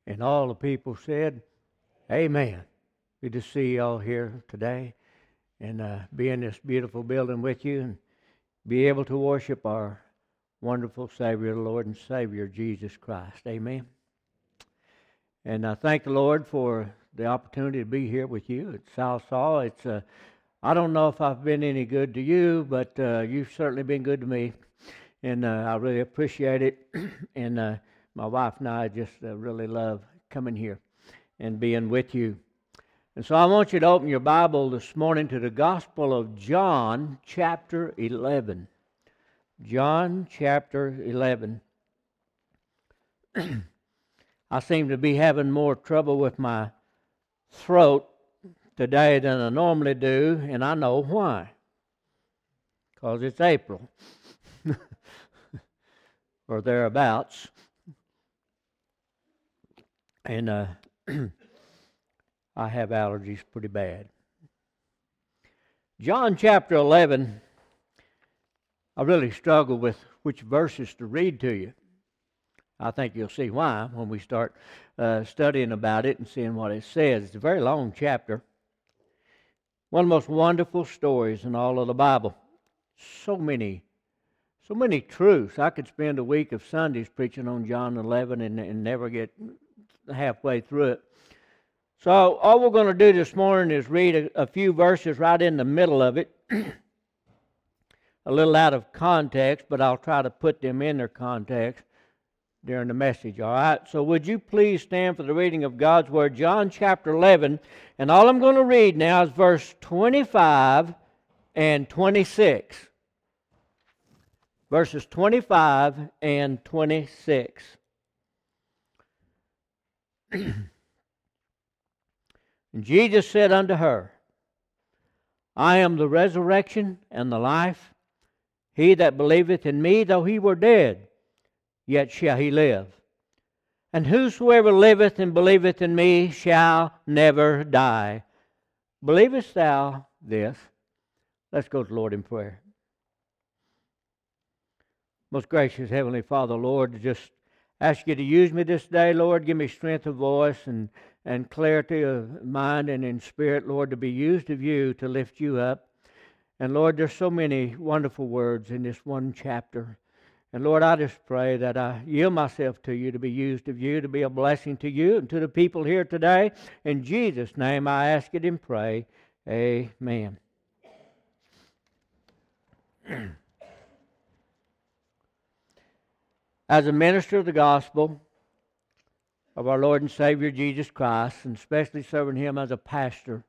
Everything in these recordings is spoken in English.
And all the people said, Amen. Good to see y'all here today and be in this beautiful building with you and be able to worship our wonderful Savior, the Lord and Savior, Jesus Christ. Amen. And I thank the Lord for the opportunity to be here with you at Southall. I don't know if I've been any good to you, but you've certainly been good to me. And I really appreciate it. And my wife and I just really love coming here and being with you. And so I want you to open your Bible this morning to the Gospel of John, chapter 11. John, chapter 11. I seem to be having more trouble with my throat today than I normally do, and I know why. Because it's April. Or thereabouts. And I have allergies pretty bad. John chapter 11, I really struggle with which verses to read to you. I think you'll see why when we start studying about it and seeing what it says. It's a very long chapter. One of the most wonderful stories in all of the Bible. So many truths. I could spend a week of Sundays preaching on John 11 and never get halfway through it. So all we're going to do this morning is read a few verses right in the middle of it. A little out of context, but I'll try to put them in their context during the message, all right? So would you please stand for the reading of God's Word, John chapter 11, and all I'm going to read now is verse 25 and 26. Verses 25 and 26. And Jesus said unto her, I am the resurrection and the life. He that believeth in me, though he were dead, yet shall he live. And whosoever liveth and believeth in me shall never die. Believest thou this? Let's go to the Lord in prayer. Most gracious Heavenly Father, Lord, just ask you to use me this day, Lord. Give me strength of voice and clarity of mind and in spirit, Lord, to be used of you to lift you up. And Lord, there's so many wonderful words in this one chapter. And Lord, I just pray that I yield myself to you to be used of you, to be a blessing to you and to the people here today. In Jesus' name I ask it and pray. Amen. As a minister of the gospel of our Lord and Savior Jesus Christ, and especially serving Him as a pastor,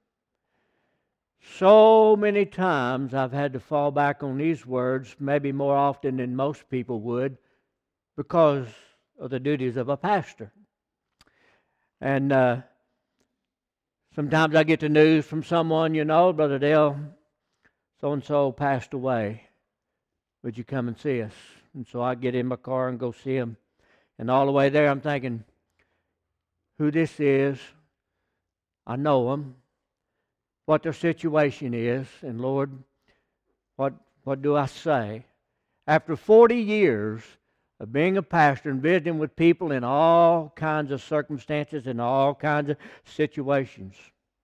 so many times I've had to fall back on these words, maybe more often than most people would, because of the duties of a pastor. And sometimes I get the news from someone, Brother Dale, so-and-so passed away. Would you come and see us? And so I get in my car and go see him. And all the way there I'm thinking, who this is, I know them, what their situation is, and Lord, what do I say? After 40 years of being a pastor and visiting with people in all kinds of circumstances and all kinds of situations,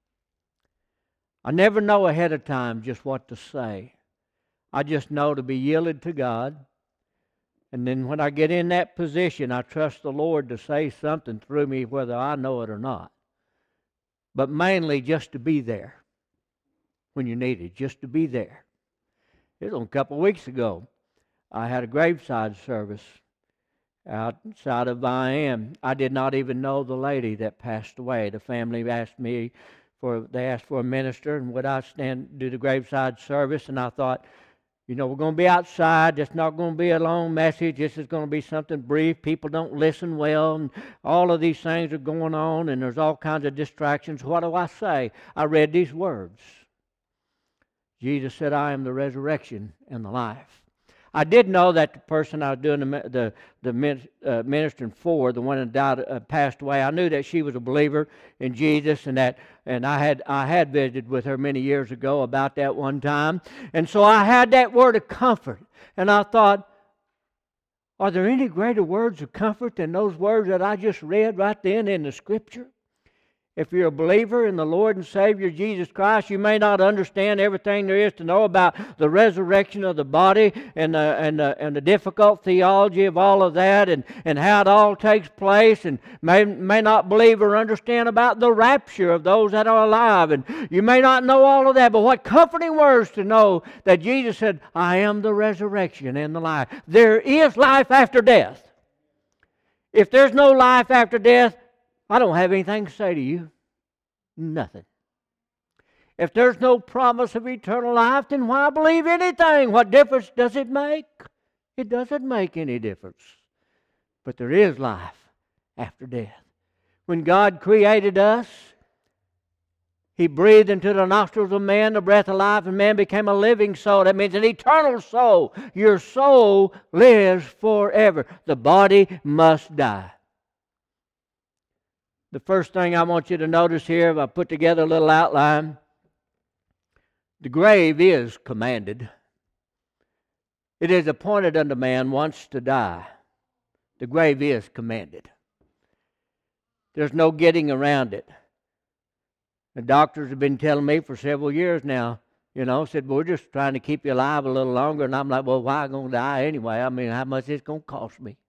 I never know ahead of time just what to say. I just know to be yielded to God. And then when I get in that position, I trust the Lord to say something through me, whether I know it or not. But mainly just to be there when you need it, just to be there. It was a couple of weeks ago. I had a graveside service outside of Viam. I did not even know the lady that passed away. The family asked for a minister, and would I do the graveside service? And I thought, we're going to be outside. It's not going to be a long message. This is going to be something brief. People don't listen well, and all of these things are going on, and there's all kinds of distractions. What do I say? I read these words. Jesus said, I am the resurrection and the life. I did know that the person I was doing the ministering for, the one that died, passed away. I knew that she was a believer in Jesus, and I had visited with her many years ago about that one time, and so I had that word of comfort, and I thought, Are there any greater words of comfort than those words that I just read right then in the Scripture? If you're a believer in the Lord and Savior Jesus Christ, you may not understand everything there is to know about the resurrection of the body and the difficult theology of all of that and how it all takes place, and may not believe or understand about the rapture of those that are alive. And you may not know all of that, but what comforting words to know that Jesus said, I am the resurrection and the life. There is life after death. If there's no life after death, I don't have anything to say to you. Nothing. If there's no promise of eternal life, then why believe anything? What difference does it make? It doesn't make any difference. But there is life after death. When God created us, He breathed into the nostrils of man the breath of life, and man became a living soul. That means an eternal soul. Your soul lives forever. The body must die. The first thing I want you to notice here, I put together a little outline. The grave is commanded. It is appointed unto man once to die. The grave is commanded. There's no getting around it. The doctors have been telling me for several years now, said, we're just trying to keep you alive a little longer. And I'm like, well, why am I going to die anyway? I mean, how much is it going to cost me?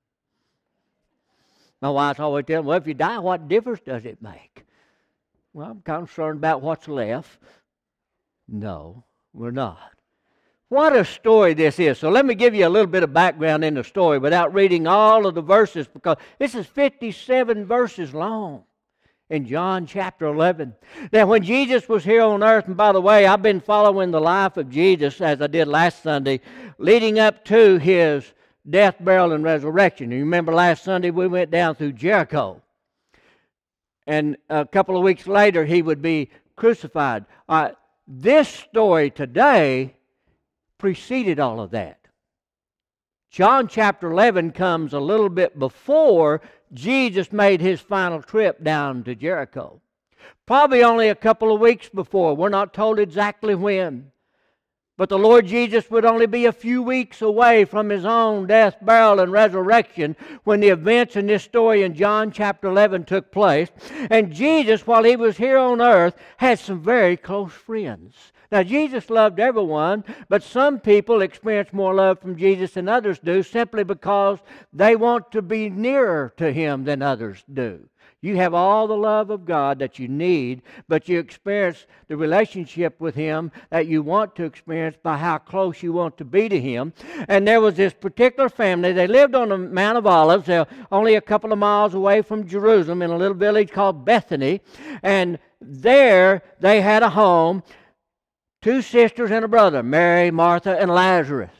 My wife's always telling me, well, if you die, what difference does it make? Well, I'm concerned about what's left. No, we're not. What a story this is. So let me give you a little bit of background in the story without reading all of the verses, because this is 57 verses long in John chapter 11. Now, when Jesus was here on earth, and by the way, I've been following the life of Jesus, as I did last Sunday, leading up to His death, burial, and resurrection. You remember last Sunday we went down through Jericho. And a couple of weeks later He would be crucified. This story today preceded all of that. John chapter 11 comes a little bit before Jesus made His final trip down to Jericho. Probably only a couple of weeks before. We're not told exactly when. But the Lord Jesus would only be a few weeks away from His own death, burial, and resurrection when the events in this story in John chapter 11 took place. And Jesus, while He was here on earth, had some very close friends. Now, Jesus loved everyone, but some people experience more love from Jesus than others do simply because they want to be nearer to Him than others do. You have all the love of God that you need, but you experience the relationship with Him that you want to experience by how close you want to be to Him. And there was this particular family. They lived on the Mount of Olives. They're only a couple of miles away from Jerusalem in a little village called Bethany. And there they had a home, 2 sisters and a brother, Mary, Martha, and Lazarus.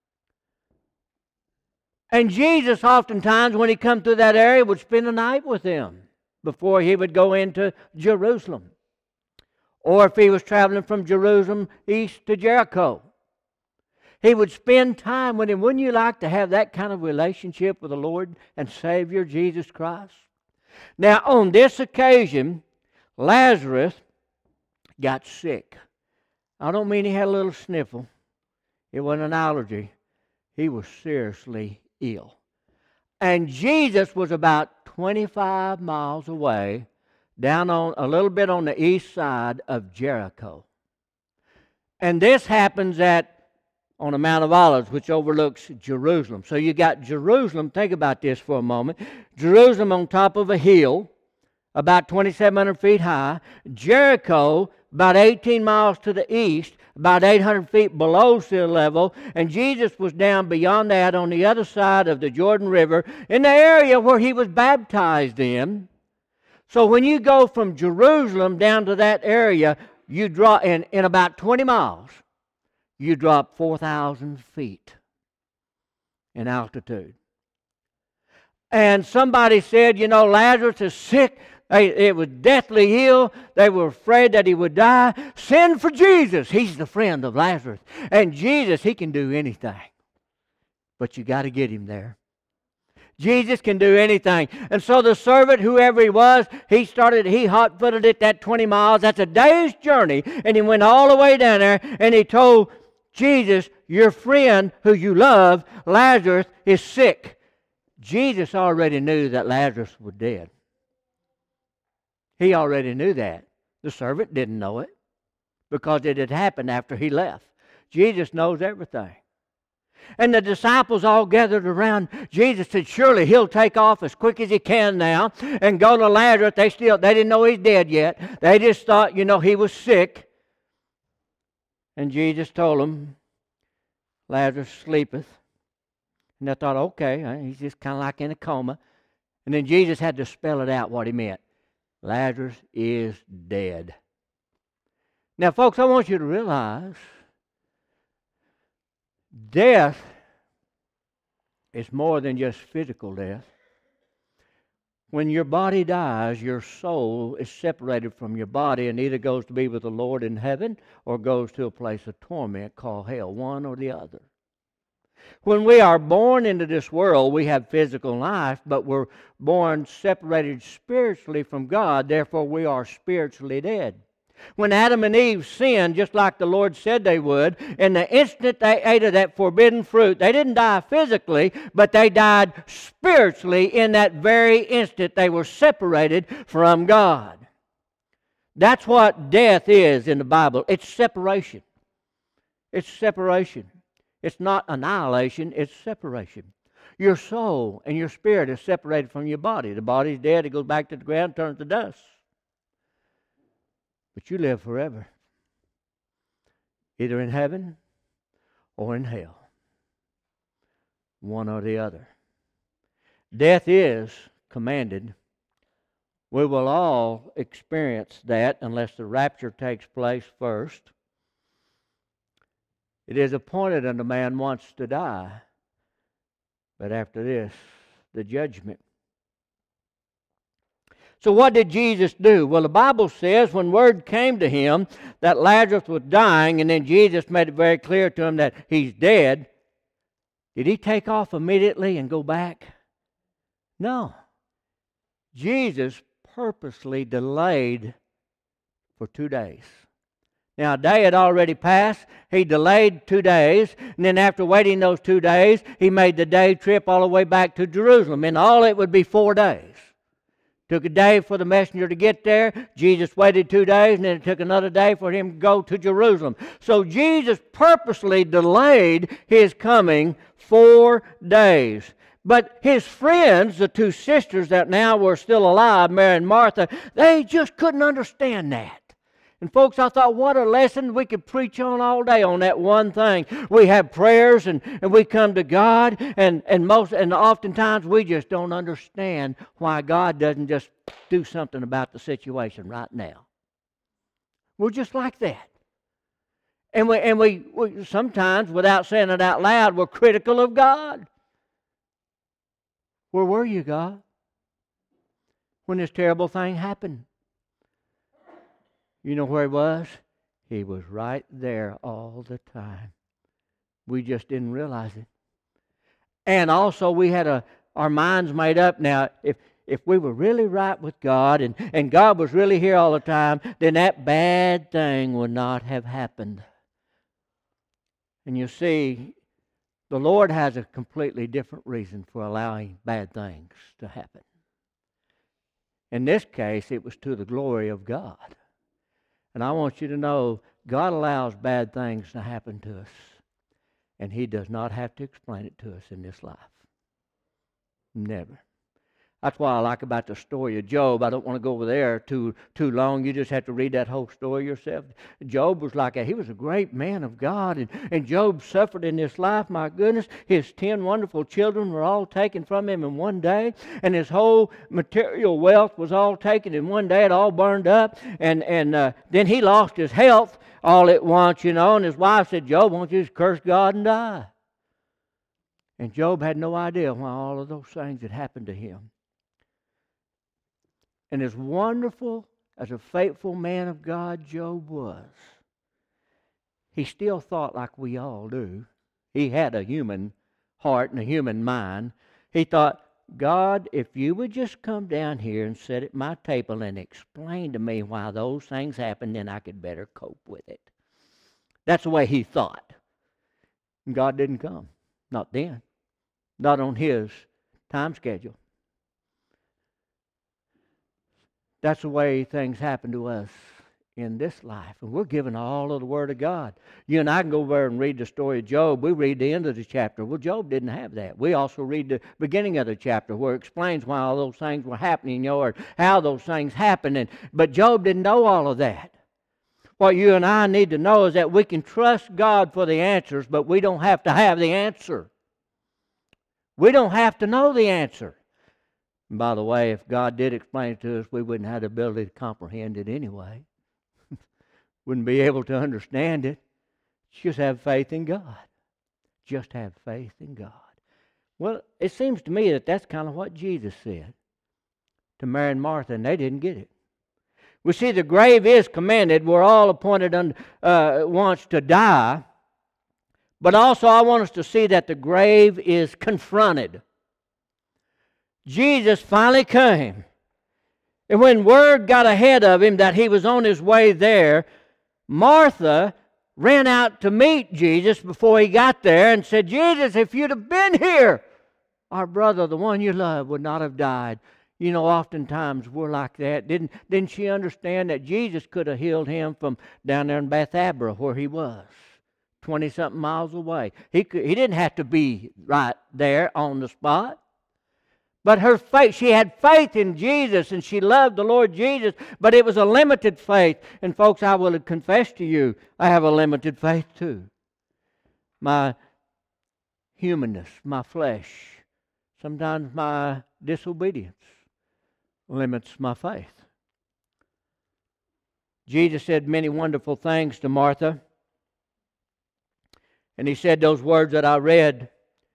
And Jesus oftentimes, when He come through that area, would spend the night with them before He would go into Jerusalem. Or if He was traveling from Jerusalem east to Jericho, He would spend time with Him. Wouldn't you like to have that kind of relationship with the Lord and Savior Jesus Christ? Now, on this occasion, Lazarus got sick. I don't mean he had a little sniffle. It wasn't an allergy. He was seriously ill. And Jesus was about 25 miles away, down on a little bit on the east side of Jericho. And this happens on the Mount of Olives, which overlooks Jerusalem. So you got Jerusalem, think about this for a moment. Jerusalem on top of a hill, about 2,700 feet high. Jericho, about 18 miles to the east, about 800 feet below sea level. And Jesus was down beyond that on the other side of the Jordan River, in the area where He was baptized in. So when you go from Jerusalem down to that area, you draw in about 20 miles, you drop 4,000 feet in altitude. And somebody said, Lazarus is sick. It was deathly ill. They were afraid that he would die. Send for Jesus. He's the friend of Lazarus. And Jesus, He can do anything. But you got to get Him there. Jesus can do anything. And so the servant, whoever he was, he hot-footed it that 20 miles. That's a day's journey. And he went all the way down there and he told Jesus, your friend who you love, Lazarus, is sick. Jesus already knew that Lazarus was dead. He already knew that. The servant didn't know it because it had happened after he left. Jesus knows everything. And the disciples all gathered around Jesus, said, surely he'll take off as quick as he can now and go to Lazarus. They didn't know he's dead yet. They just thought, he was sick. And Jesus told them, Lazarus sleepeth. And they thought, okay, he's just kind of like in a coma. And then Jesus had to spell it out what he meant. Lazarus is dead. Now, folks, I want you to realize death is more than just physical death. When your body dies, your soul is separated from your body and either goes to be with the Lord in heaven or goes to a place of torment called hell, one or the other. When we are born into this world, we have physical life, but we're born separated spiritually from God. Therefore, we are spiritually dead. When Adam and Eve sinned, just like the Lord said they would, in the instant they ate of that forbidden fruit, they didn't die physically, but they died spiritually in that very instant. They were separated from God. That's what death is in the Bible. It's separation. It's separation. It's not annihilation, it's separation. Your soul and your spirit is separated from your body. The body's dead, it goes back to the ground, turns to dust. But you live forever, either in heaven or in hell, one or the other. Death is commanded. We will all experience that unless the rapture takes place first. It is appointed unto man once to die, but after this, the judgment. So what did Jesus do? Well, the Bible says when word came to him that Lazarus was dying, and then Jesus made it very clear to him that he's dead, did he take off immediately and go back? No. Jesus purposely delayed for 2 days. Now, a day had already passed. He delayed 2 days. And then after waiting those 2 days, he made the day trip all the way back to Jerusalem. In all, it would be 4 days. Took a day for the messenger to get there. Jesus waited 2 days, and then it took another day for him to go to Jerusalem. So Jesus purposely delayed his coming 4 days. But his friends, the two sisters that now were still alive, Mary and Martha, they just couldn't understand that. And folks, I thought, what a lesson we could preach on all day on that one thing. We have prayers and we come to God, and oftentimes we just don't understand why God doesn't just do something about the situation right now. We're just like that. And we sometimes, without saying it out loud, we're critical of God. Where were you, God, when this terrible thing happened? You know where he was? He was right there all the time. We just didn't realize it. And also we had our minds made up now. If we were really right with God and God was really here all the time, then that bad thing would not have happened. And you see, the Lord has a completely different reason for allowing bad things to happen. In this case, it was to the glory of God. And I want you to know, God allows bad things to happen to us. And He does not have to explain it to us in this life. Never. That's what I like about the story of Job. I don't want to go over there too long. You just have to read that whole story yourself. Job was like that. He was a great man of God. And Job suffered in this life. My goodness, his 10 wonderful children were all taken from him in one day. And his whole material wealth was all taken in one day. It all burned up. And then he lost his health all at once, And his wife said, Job, why don't you just curse God and die? And Job had no idea why all of those things had happened to him. And as wonderful as a faithful man of God Job was, he still thought like we all do. He had a human heart and a human mind. He thought, God, if you would just come down here and sit at my table and explain to me why those things happened, then I could better cope with it. That's the way he thought. And God didn't come. Not then. Not on His time schedule. That's the way things happen to us in this life. And we're given all of the Word of God. You and I can go over and read the story of Job. We read the end of the chapter. Well, Job didn't have that. We also read the beginning of the chapter where it explains why all those things were happening, or how those things happened. But Job didn't know all of that. What you and I need to know is that we can trust God for the answers, but we don't have to have the answer. We don't have to know the answer. And by the way, if God did explain it to us, we wouldn't have the ability to comprehend it anyway. Wouldn't be able to understand it. Just have faith in God. Just have faith in God. Well, it seems to me that that's kind of what Jesus said to Mary and Martha, and they didn't get it. We see the grave is commanded. We're all appointed once to die. But also I want us to see that the grave is confronted. Jesus finally came. And when word got ahead of him that he was on his way there, Martha ran out to meet Jesus before he got there and said, Jesus, if you'd have been here, our brother, the one you love, would not have died. You know, oftentimes we're like that. Didn't she understand that Jesus could have healed him from down there in Bethabara where he was, 20-something miles away? He didn't have to be right there on the spot. But her faith, she had faith in Jesus and she loved the Lord Jesus, but it was a limited faith. And folks, I will confess to you, I have a limited faith too. My humanness, my flesh, sometimes my disobedience limits my faith. Jesus said many wonderful things to Martha. And He said those words that I read.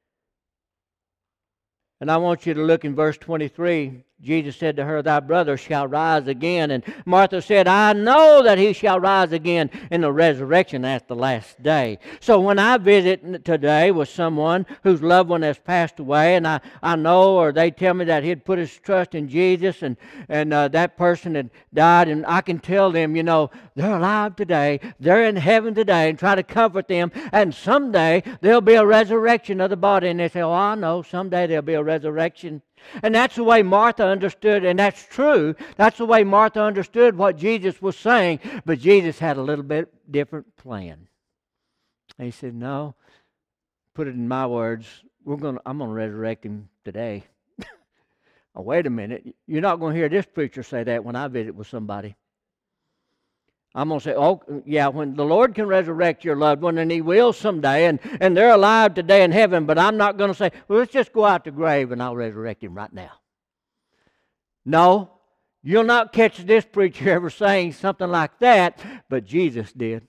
And I want you to look in verse 23. Jesus said to her, thy brother shall rise again. And Martha said, I know that he shall rise again in the resurrection at the last day. So when I visit today with someone whose loved one has passed away, and I know, or they tell me that he'd put his trust in Jesus, and that person had died, and I can tell them, you know, they're alive today, they're in heaven today, and try to comfort them, and someday there'll be a resurrection of the body. And they say, oh, I know, someday there'll be a resurrection. And that's the way Martha understood, and that's true. That's the way Martha understood what Jesus was saying. But Jesus had a little bit different plan. And He said, no, put it in my words, I'm going to resurrect him today. Oh, wait a minute. You're not going to hear this preacher say that when I visit with somebody. I'm going to say, oh, yeah, when the Lord can resurrect your loved one, and He will someday, and they're alive today in heaven, but I'm not going to say, well, let's just go out the grave and I'll resurrect him right now. No, you'll not catch this preacher ever saying something like that, but Jesus did.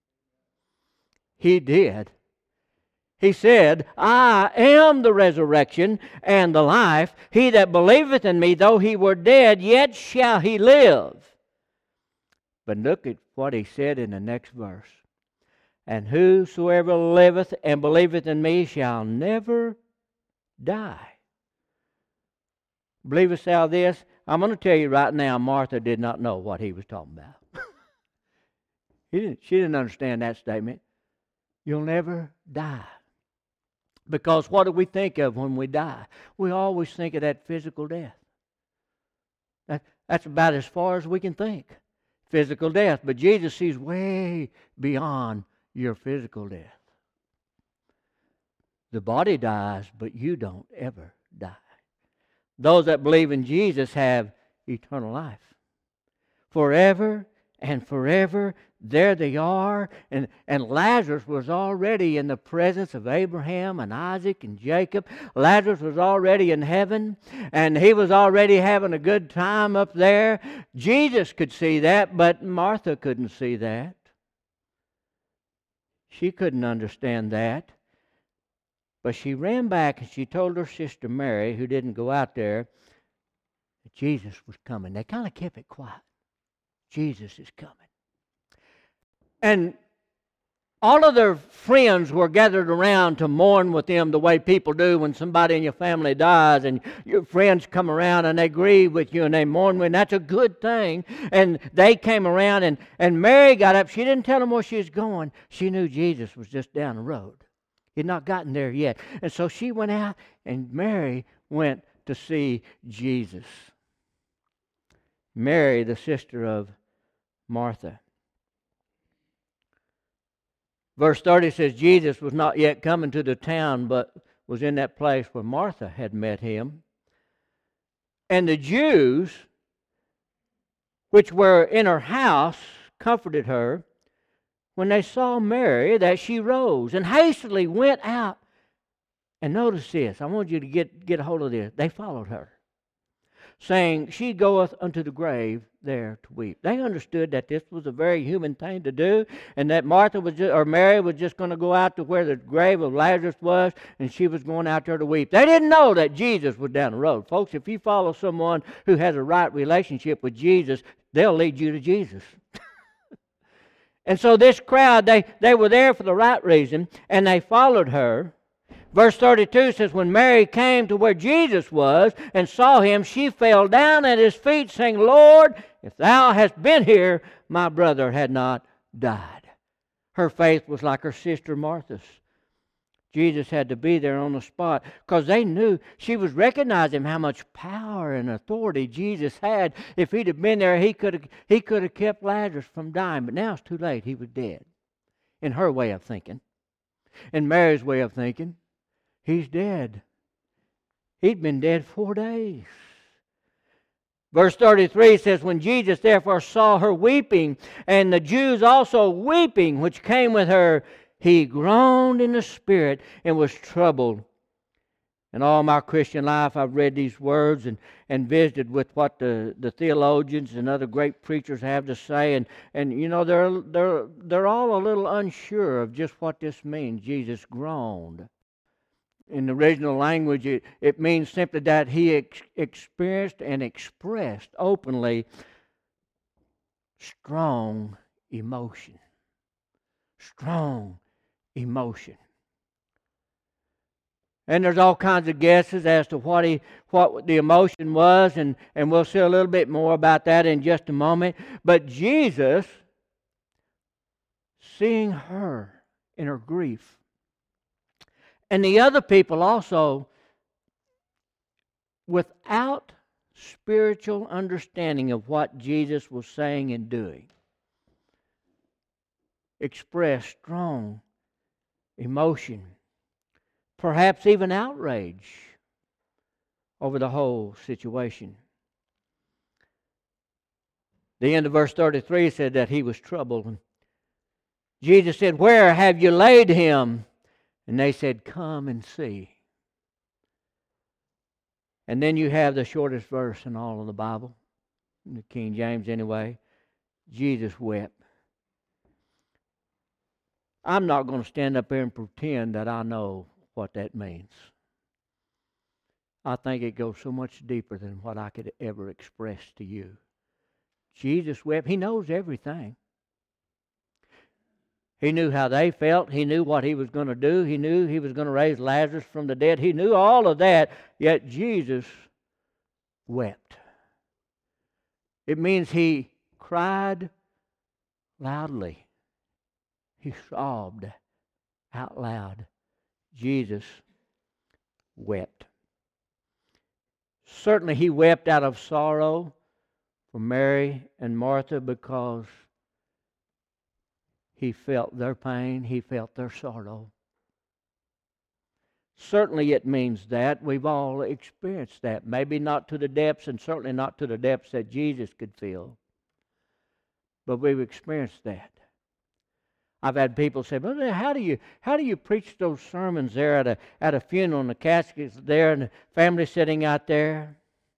He did. He said, I am the resurrection and the life. He that believeth in me, though he were dead, yet shall he live. But look at what He said in the next verse. And whosoever liveth and believeth in me shall never die. Believest thou this? I'm going to tell you right now, Martha did not know what He was talking about. She didn't understand that statement. You'll never die. Because what do we think of when we die? We always think of that physical death. That's about as far as we can think. Physical death. But Jesus sees way beyond your physical death. The body dies, but you don't ever die. Those that believe in Jesus have eternal life. Forever and forever, there they are. And Lazarus was already in the presence of Abraham and Isaac and Jacob. Lazarus was already in heaven, and he was already having a good time up there. Jesus could see that, but Martha couldn't see that. She couldn't understand that. But she ran back and she told her sister Mary, who didn't go out there, that Jesus was coming. They kind of kept it quiet. Jesus is coming. And all of their friends were gathered around to mourn with them the way people do when somebody in your family dies, and your friends come around and they grieve with you and they mourn with you, and that's a good thing. And they came around, and Mary got up. She didn't tell them where she was going. She knew Jesus was just down the road. He had not gotten there yet. And so she went out, and Mary went to see Jesus. Mary, the sister of Martha. Verse 30 says, Jesus was not yet coming to the town, but was in that place where Martha had met him. And the Jews, which were in her house, comforted her when they saw Mary, that she rose and hastily went out. And notice this. I want you to get a hold of this. They followed her, saying, she goeth unto the grave there to weep. They understood that this was a very human thing to do, and that Mary was just going to go out to where the grave of Lazarus was, and she was going out there to weep. They didn't know that Jesus was down the road. Folks, if you follow someone who has a right relationship with Jesus, they'll lead you to Jesus. And so this crowd, they were there for the right reason, and they followed her. Verse 32 says, when Mary came to where Jesus was and saw him, she fell down at his feet, saying, Lord, if thou hadst been here, my brother had not died. Her faith was like her sister Martha's. Jesus had to be there on the spot because they knew, she was recognizing how much power and authority Jesus had. If he'd have been there, he could have kept Lazarus from dying. But now it's too late. He was dead. In her way of thinking. In Mary's way of thinking, he's dead. He'd been dead 4 days. Verse 33 says, when Jesus therefore saw her weeping, and the Jews also weeping, which came with her, he groaned in the spirit and was troubled. In all my Christian life, I've read these words and visited with what the theologians and other great preachers have to say, and you know they're all a little unsure of just what this means. Jesus groaned. In the original language, it means simply that he experienced and expressed openly strong emotion. Strong emotion. And there's all kinds of guesses as to what the emotion was, and we'll see a little bit more about that in just a moment. But Jesus, seeing her in her grief, and the other people also, without spiritual understanding of what Jesus was saying and doing, expressed strong emotion, perhaps even outrage over the whole situation. The end of verse 33 said that he was troubled. Jesus said, where have you laid him? And they said, come and see. And then you have the shortest verse in all of the Bible, in the King James anyway. Jesus wept. I'm not going to stand up here and pretend that I know what that means. I think it goes so much deeper than what I could ever express to you. Jesus wept. He knows everything. He knew how they felt. He knew what he was going to do. He knew he was going to raise Lazarus from the dead. He knew all of that, yet Jesus wept. It means he cried loudly. He sobbed out loud. Jesus wept. Certainly he wept out of sorrow for Mary and Martha because he felt their pain. He felt their sorrow. Certainly it means that. We've all experienced that. Maybe not to the depths, and certainly not to the depths that Jesus could feel. But we've experienced that. I've had people say, "Well, how do you preach those sermons there at a funeral, and the casket's there, and the family sitting out there?"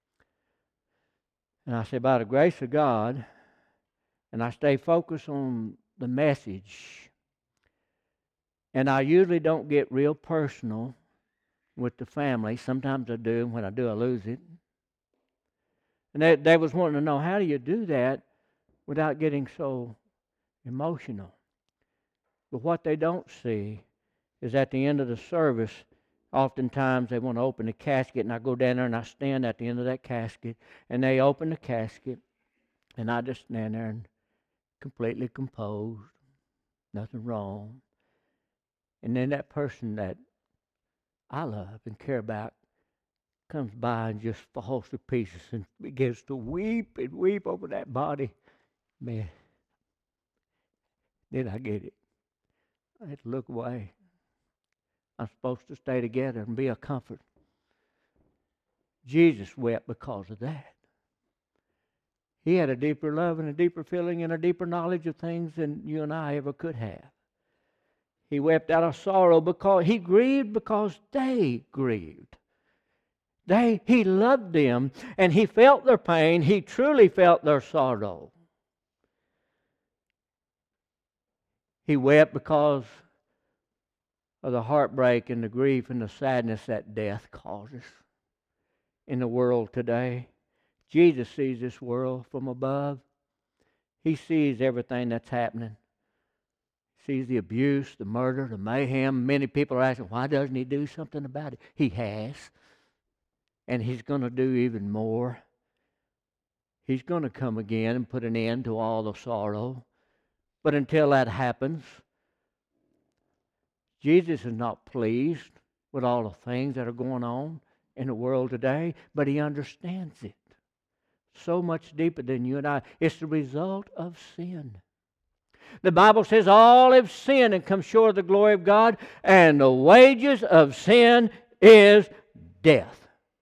And I say, by the grace of God, and I stay focused on the message. And I usually don't get real personal with the family. Sometimes I do, and when I do, I lose it. And they was wanting to know, how do you do that without getting so emotional? But what they don't see is at the end of the service, oftentimes they want to open the casket, and I go down there and I stand at the end of that casket, and they open the casket, and I just stand there and completely composed, nothing wrong. And then that person that I love and care about comes by and just falls to pieces and begins to weep and weep over that body. Man, then I get it. I had to look away. I'm supposed to stay together and be a comfort. Jesus wept because of that. He had a deeper love and a deeper feeling and a deeper knowledge of things than you and I ever could have. He wept out of sorrow because he grieved because they grieved. He loved them and he felt their pain. He truly felt their sorrow. He wept because of the heartbreak and the grief and the sadness that death causes in the world today. Jesus sees this world from above. He sees everything that's happening. He sees the abuse, the murder, the mayhem. Many people are asking, why doesn't he do something about it? He has. And he's going to do even more. He's going to come again and put an end to all the sorrow. But until that happens, Jesus is not pleased with all the things that are going on in the world today, but he understands it so much deeper than you and I. It's the result of sin. The Bible says all have sinned and come short of the glory of God, and the wages of sin is death.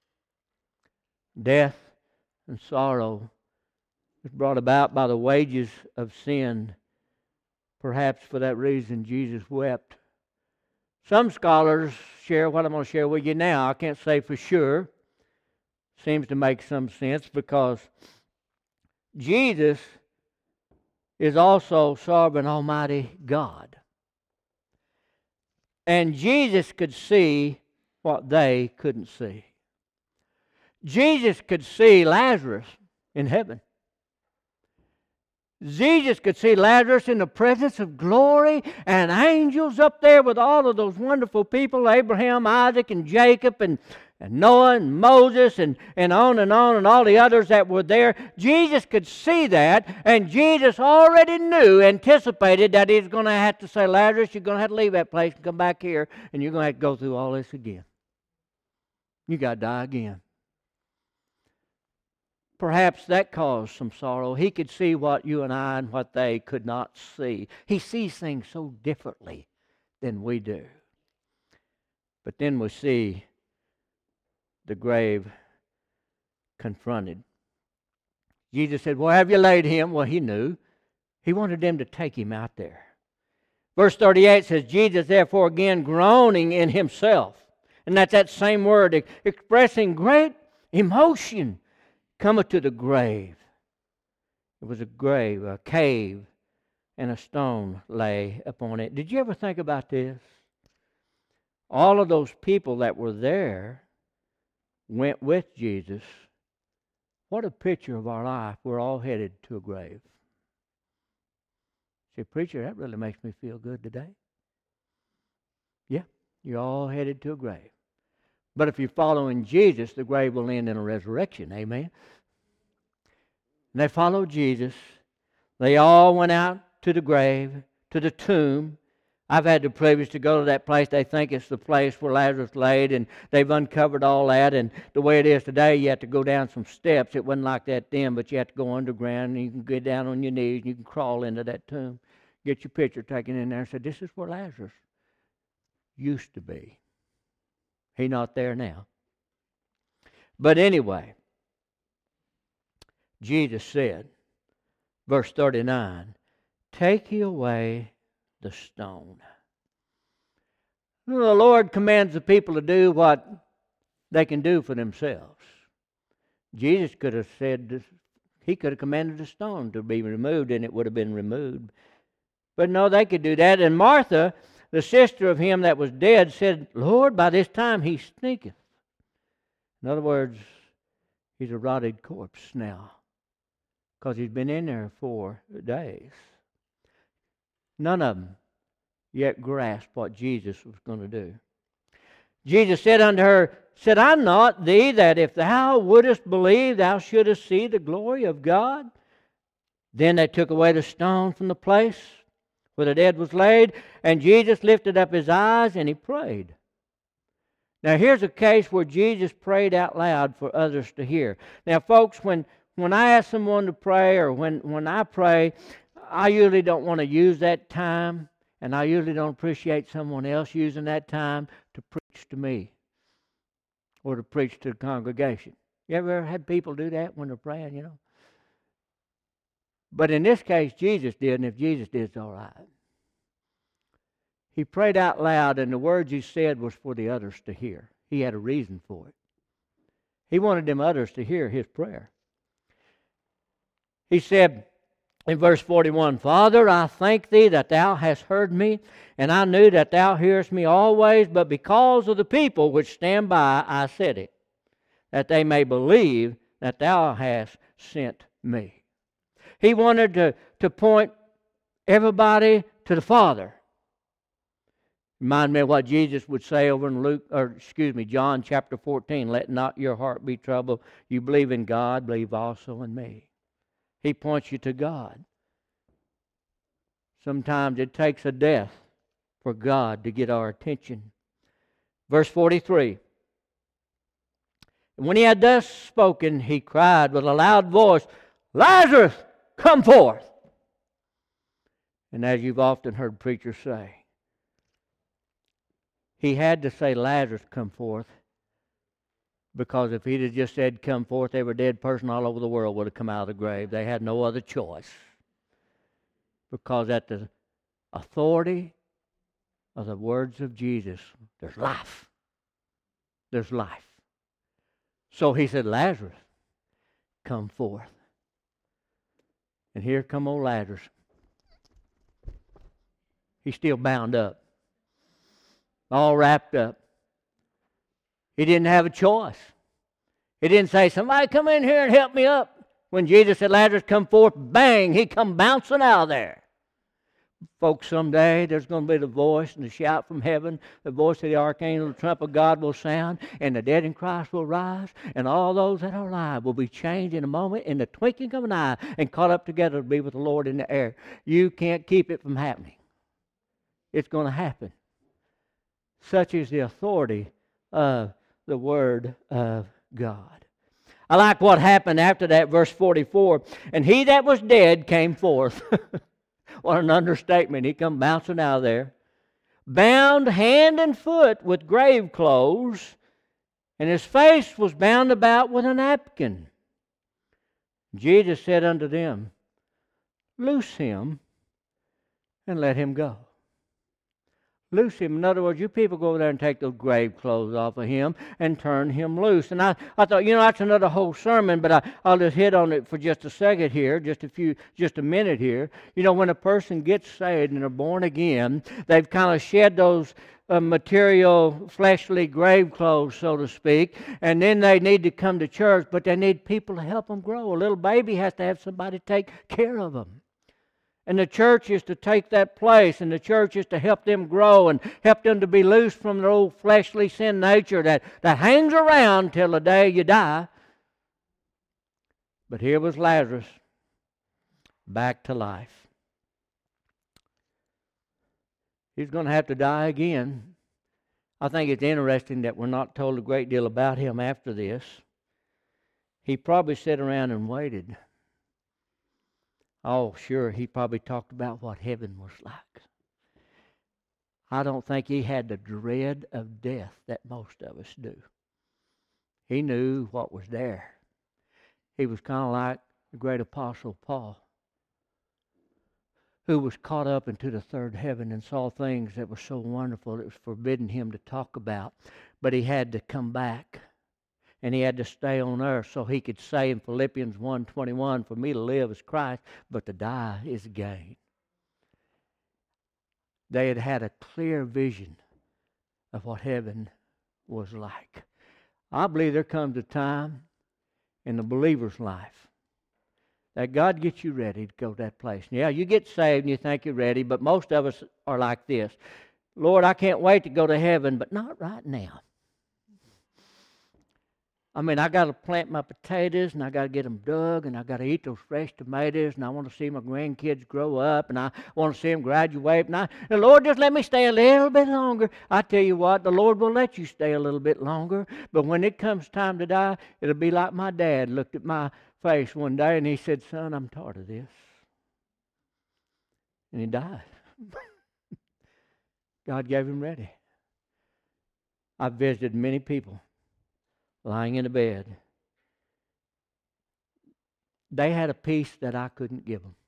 Death and sorrow is brought about by the wages of sin. Perhaps for that reason Jesus wept. Some scholars share what I'm going to share with you now. I can't say for sure. Seems to make some sense because Jesus is also sovereign Almighty God. And Jesus could see what they couldn't see. Jesus could see Lazarus in heaven. Jesus could see Lazarus in the presence of glory and angels up there with all of those wonderful people, Abraham, Isaac, and Jacob, and Noah, and Moses, and on, and all the others that were there. Jesus could see that, and Jesus already knew, anticipated that he's going to have to say, Lazarus, you're going to have to leave that place and come back here, and you're going to have to go through all this again. You got to die again. Perhaps that caused some sorrow. He could see what you and I and what they could not see. He sees things so differently than we do. But then we see the grave confronted. Jesus said, "Where have you laid him?" Well, he knew. He wanted them to take him out there. Verse 38 says, Jesus therefore again groaning in himself. And that's that same word, expressing great emotion, cometh to the grave. It was a grave, a cave, and a stone lay upon it. Did you ever think about this? All of those people that were there went with Jesus. What a picture of our life. We're all headed to a grave. Say, preacher, that really makes me feel good today. Yeah, you're all headed to a grave. But if you're following Jesus, the grave will end in a resurrection. Amen? And they followed Jesus. They all went out to the grave, to the tomb. I've had the privilege to go to that place. They think it's the place where Lazarus laid, and they've uncovered all that. And the way it is today, you have to go down some steps. It wasn't like that then, but you have to go underground, and you can get down on your knees, and you can crawl into that tomb, get your picture taken in there, and say, this is where Lazarus used to be. He's not there now. But anyway, Jesus said, verse 39, take ye away the stone. The Lord commands the people to do what they can do for themselves. Jesus could have said, he could have commanded the stone to be removed, and it would have been removed. But no, they could do that. And Martha, the sister of him that was dead, said, Lord, by this time he stinketh. In other words, he's a rotted corpse now, because he's been in there 4 days. None of them yet grasped what Jesus was going to do. Jesus said unto her, said I not thee that if thou wouldest believe, thou shouldest see the glory of God? Then they took away the stone from the place where the dead was laid, and Jesus lifted up his eyes and he prayed. Now here's a case where Jesus prayed out loud for others to hear. Now folks, when I ask someone to pray, or when I pray, I usually don't want to use that time, and I usually don't appreciate someone else using that time to preach to me or to preach to the congregation. You ever had people do that when they're praying, you know? But in this case, Jesus did, and if Jesus did, it's all right. He prayed out loud, and the words he said was for the others to hear. He had a reason for it. He wanted them others to hear his prayer. He said in verse 41, Father, I thank thee that thou hast heard me, and I knew that thou hearest me always, but because of the people which stand by, I said it, that they may believe that thou hast sent me. He wanted to point everybody to the Father. Remind me of what Jesus would say over in John chapter 14. Let not your heart be troubled. You believe in God, believe also in me. He points you to God. Sometimes it takes a death for God to get our attention. Verse 43. And when he had thus spoken, he cried with a loud voice, Lazarus, come forth. And as you've often heard preachers say, he had to say, Lazarus, come forth, because if he'd have just said, come forth, every dead person all over the world would have come out of the grave. They had no other choice. Because at the authority of the words of Jesus, there's life. There's life. So he said, Lazarus, come forth. And here come old Lazarus. He's still bound up. All wrapped up. He didn't have a choice. He didn't say, somebody come in here and help me up. When Jesus said, Lazarus, come forth, bang, he come bouncing out of there. Folks, someday there's going to be the voice and the shout from heaven, the voice of the archangel, the trump of God will sound, and the dead in Christ will rise, and all those that are alive will be changed in a moment, in the twinkling of an eye, and caught up together to be with the Lord in the air. You can't keep it from happening. It's going to happen. Such is the authority of the Word of God. I like what happened after that, verse 44. And he that was dead came forth. What an understatement. He come bouncing out of there. Bound hand and foot with grave clothes, and his face was bound about with a napkin. Jesus said unto them, Loose him and let him go. Loose him. In other words, you people go over there and take those grave clothes off of him and turn him loose. And I thought, that's another whole sermon, but I'll just hit on it for just a second here, just a minute here. When a person gets saved and they're born again, they've kind of shed those material, fleshly grave clothes, so to speak, and then they need to come to church, but they need people to help them grow. A little baby has to have somebody take care of them. And the church is to take that place, and the church is to help them grow and help them to be loose from their old fleshly sin nature that hangs around till the day you die. But here was Lazarus, back to life. He's going to have to die again. I think it's interesting that we're not told a great deal about him after this. He probably sat around and waited. Oh, sure, he probably talked about what heaven was like. I don't think he had the dread of death that most of us do. He knew what was there. He was kind of like the great apostle Paul, who was caught up into the third heaven and saw things that were so wonderful it was forbidden him to talk about. But he had to come back. And he had to stay on earth so he could say in Philippians 1:21, for me to live is Christ, but to die is gain. They had had a clear vision of what heaven was like. I believe there comes a time in the believer's life that God gets you ready to go to that place. Yeah, you get saved and you think you're ready, but most of us are like this. Lord, I can't wait to go to heaven, but not right now. I mean, I got to plant my potatoes, and I got to get them dug, and I got to eat those fresh tomatoes, and I want to see my grandkids grow up, and I want to see them graduate. And the Lord, just let me stay a little bit longer. I tell you what, the Lord will let you stay a little bit longer, but when it comes time to die, it'll be like my dad looked at my face one day, and he said, "Son, I'm tired of this." And he died. God gave him ready. I've visited many people lying in a bed. They had a peace that I couldn't give them.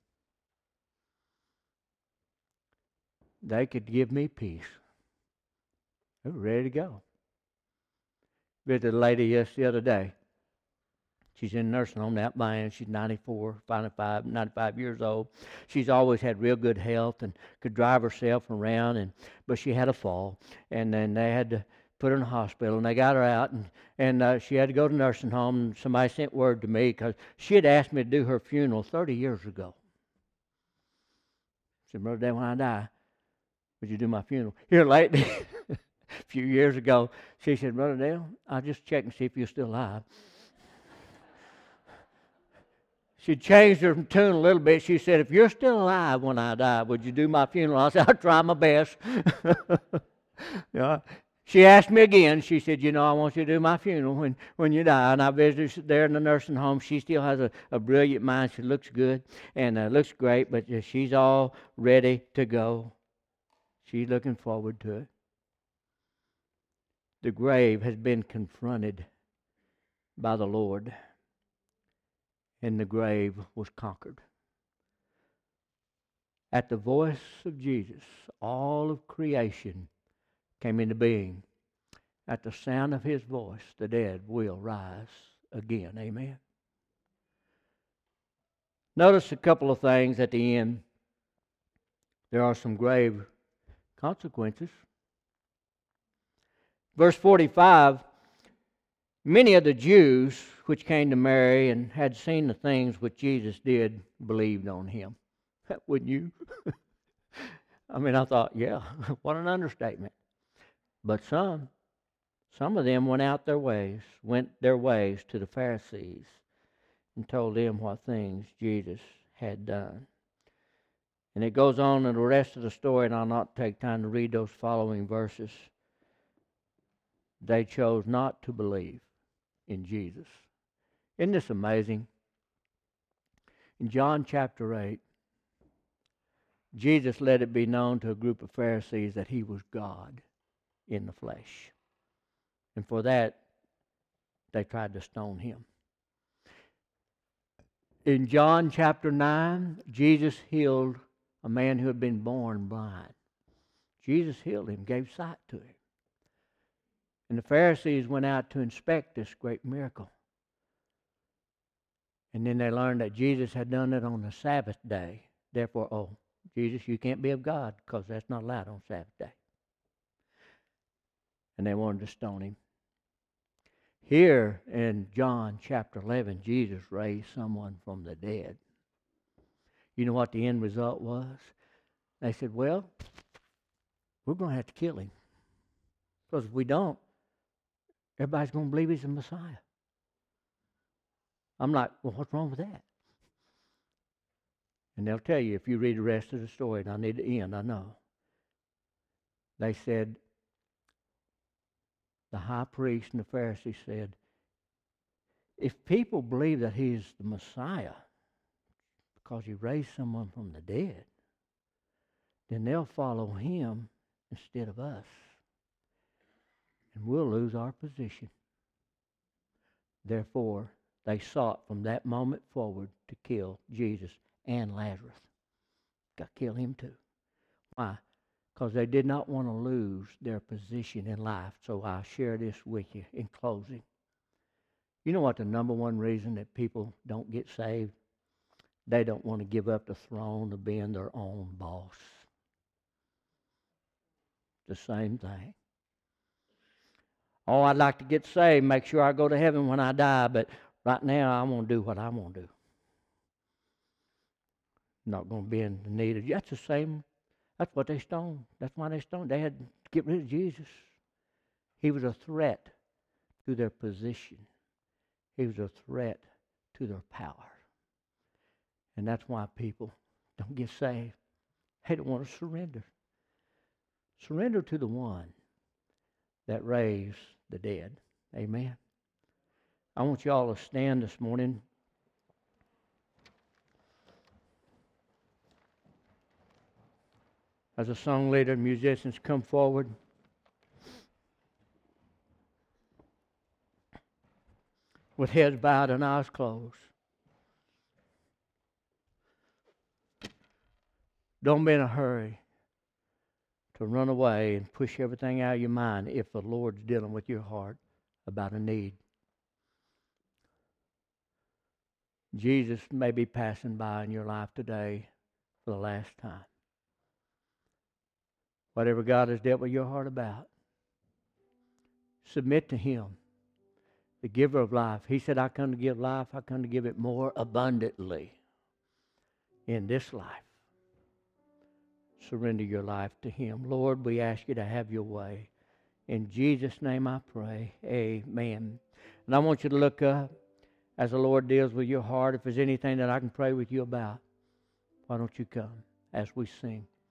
They could give me peace. They were ready to go. Visited a lady the other day. She's in a nursing home out by, and she's 94, 95 years old. She's always had real good health and could drive herself around, but she had a fall, and then they had to put her in the hospital, and they got her out, and she had to go to nursing home, and somebody sent word to me because she had asked me to do her funeral 30 years ago. She said, "Brother Dale, when I die, would you do my funeral?" Here lately, a few years ago, she said, "Brother Dale, I'll just check and see if you're still alive." She changed her tune a little bit. She said, "If you're still alive when I die, would you do my funeral?" I said, "I'll try my best." Yeah. She asked me again. She said, "I want you to do my funeral when you die." And I visited her there in the nursing home. She still has a brilliant mind. She looks good and looks great, but she's all ready to go. She's looking forward to it. The grave has been confronted by the Lord, and the grave was conquered. At the voice of Jesus, all of creation came into being. At the sound of his voice, the dead will rise again. Amen. Notice a couple of things at the end. There are some grave consequences. Verse 45, many of the Jews which came to Mary and had seen the things which Jesus did believed on him. Wouldn't you? I mean, I thought, yeah, what an understatement. But some of them went their ways to the Pharisees and told them what things Jesus had done. And it goes on in the rest of the story, and I'll not take time to read those following verses. They chose not to believe in Jesus. Isn't this amazing? In John chapter 8, Jesus let it be known to a group of Pharisees that he was God in the flesh. And for that, they tried to stone him. In John chapter 9, Jesus healed a man who had been born blind. Jesus healed him, gave sight to him. And the Pharisees went out to inspect this great miracle. And then they learned that Jesus had done it on the Sabbath day. Therefore, Jesus, you can't be of God because that's not allowed on Sabbath day. And they wanted to stone him. Here in John chapter 11, Jesus raised someone from the dead. You know what the end result was? They said, "Well, we're going to have to kill him. Because if we don't, everybody's going to believe he's the Messiah." I'm like, "Well, what's wrong with that?" And they'll tell you if you read the rest of the story, and I need to end, I know. They said, the high priest and the Pharisees said, if people believe that he's the Messiah because he raised someone from the dead, then they'll follow him instead of us. And we'll lose our position. Therefore, they sought from that moment forward to kill Jesus and Lazarus. Got to kill him too. Why? Because they did not want to lose their position in life. So I share this with you in closing. You know what the number one reason that people don't get saved? They don't want to give up the throne of being their own boss. The same thing. Oh, I'd like to get saved, make sure I go to heaven when I die, but right now I want to do what I want to do. Not going to be in the need of you. That's the same. That's what they stoned. That's why they stoned. They had to get rid of Jesus. He was a threat to their position. He was a threat to their power. And that's why people don't get saved. They don't want to surrender. Surrender to the one that raised the dead. Amen. I want you all to stand this morning. As a song leader, musicians come forward. With heads bowed and eyes closed. Don't be in a hurry to run away and push everything out of your mind if the Lord's dealing with your heart about a need. Jesus may be passing by in your life today for the last time. Whatever God has dealt with your heart about, submit to Him, the giver of life. He said, I come to give life, I come to give it more abundantly in this life. Surrender your life to Him. Lord, we ask you to have your way. In Jesus' name I pray. Amen. And I want you to look up as the Lord deals with your heart. If there's anything that I can pray with you about, why don't you come as we sing?